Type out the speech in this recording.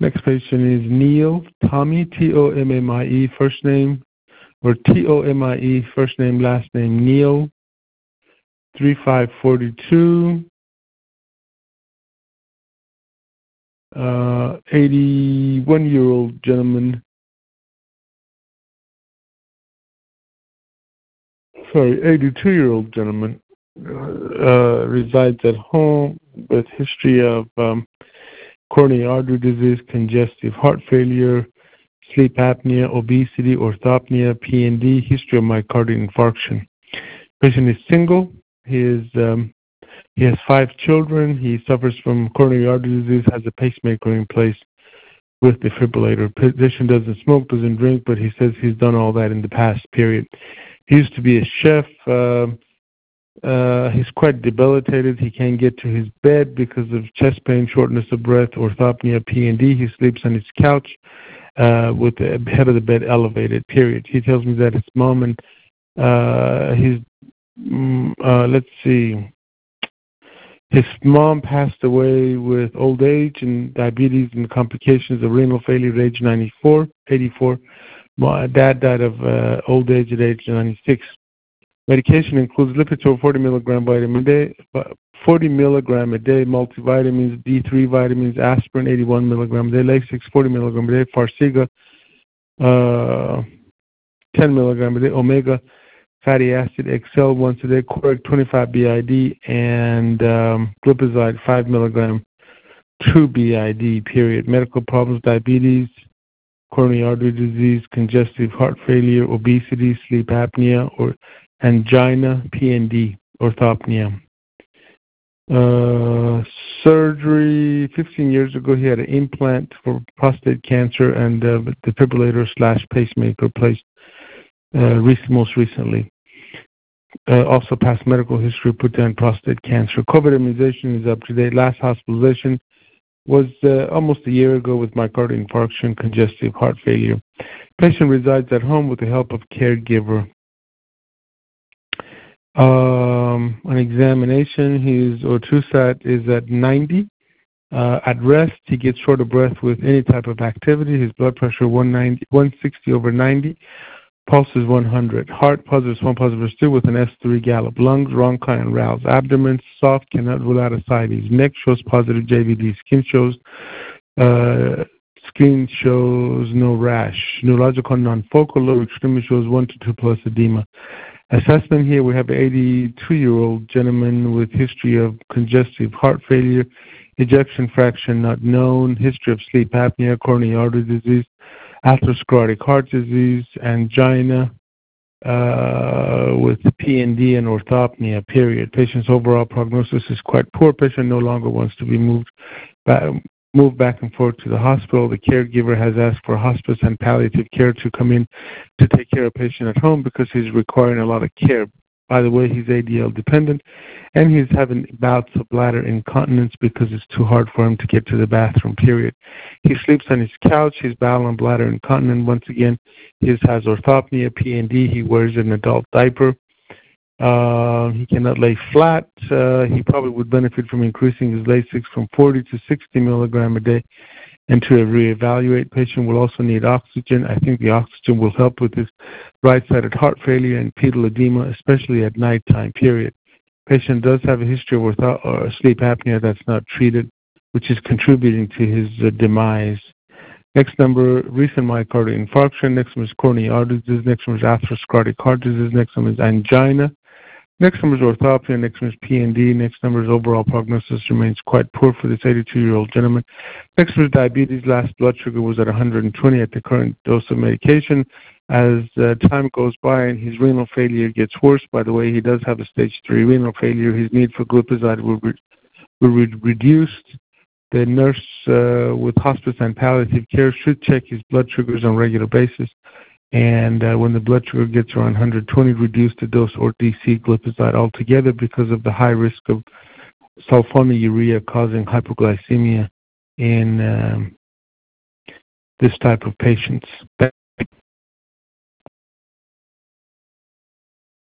Next patient is Neil Tommy, Tomie, first name, or Tomie, first name, last name, Neil, 3542, 81-year-old gentleman. Sorry, 82-year-old gentleman. Resides at home with history of coronary artery disease, congestive heart failure, sleep apnea, obesity, orthopnea, P&D, history of myocardial infarction. Patient is single. He has 5 children. He suffers from coronary artery disease, has a pacemaker in place with defibrillator. Patient doesn't smoke, doesn't drink, but he says he's done all that in the past period. He used to be a chef. He's quite debilitated. He can't get to his bed because of chest pain, shortness of breath, orthopnea, P&D. He sleeps on his couch with the head of the bed elevated, period. He tells me that his mom and his mom passed away with old age and diabetes and complications of renal failure at age 84. My dad died of old age at age 96. Medication includes Lipitor 40 milligram vitamin day, 40 milligram a day, multivitamins, D3 vitamins, aspirin 81 milligram a day, Lasix 40 milligram a day, Farxiga 10 milligram a day, Omega fatty acid XL once a day, Coreg 25 BID, and glipizide 5 milligram 2 BID, period. Medical problems, diabetes, coronary artery disease, congestive heart failure, obesity, sleep apnea, or angina, P&D, orthopnea. Surgery, 15 years ago, he had an implant for prostate cancer and defibrillator/pacemaker placed most recently. Also past medical history put down prostate cancer. COVID immunization is up to date. Last hospitalization was almost a year ago with myocardial infarction, congestive heart failure. Patient resides at home with the help of caregiver. On examination, his O2 is at 90. At rest, he gets short of breath with any type of activity. His blood pressure 160 over 90. Pulse is 100. Heart positive, small positive, still with an S3 gallop. Lungs, Ronchi and Rouse. Abdomen soft, cannot rule out ascites. Neck shows positive JVD. Skin shows no rash. Neurological non-focal. Lower extremity shows 1 to 2 plus edema. Assessment here, we have an 82-year-old gentleman with history of congestive heart failure, ejection fraction not known, history of sleep apnea, coronary artery disease, atherosclerotic heart disease, angina with P&D and orthopnea, period. Patient's overall prognosis is quite poor. Patient no longer wants to be moved back and forth to the hospital. The caregiver has asked for hospice and palliative care to come in to take care of patient at home because he's requiring a lot of care. By the way, he's ADL dependent, and he's having bouts of bladder incontinence because it's too hard for him to get to the bathroom, period. He sleeps on his couch. He's bowel and bladder incontinent. Once again, he has orthopnea, P&D. He wears an adult diaper. He cannot lay flat. He probably would benefit from increasing his Lasix from 40 to 60 milligram a day. And to reevaluate, patient will also need oxygen. I think the oxygen will help with his right-sided heart failure and pedal edema, especially at nighttime, period. Patient does have a history of sleep apnea that's not treated, which is contributing to his demise. Next number, recent myocardial infarction. Next one is coronary artery disease. Next one is atherosclerotic heart disease. Next one is angina. Next number is orthopnea. Next one is P&D. Next number is overall prognosis remains quite poor for this 82-year-old gentleman. Next one is diabetes. Last blood sugar was at 120 at the current dose of medication. As time goes by and his renal failure gets worse, by the way, he does have a stage 3 renal failure. His need for glipizide will be reduced. The nurse with hospice and palliative care should check his blood sugars on a regular basis. And when the blood sugar gets around 120, reduce the dose or DC glipizide altogether because of the high risk of sulfonylurea causing hypoglycemia in this type of patients.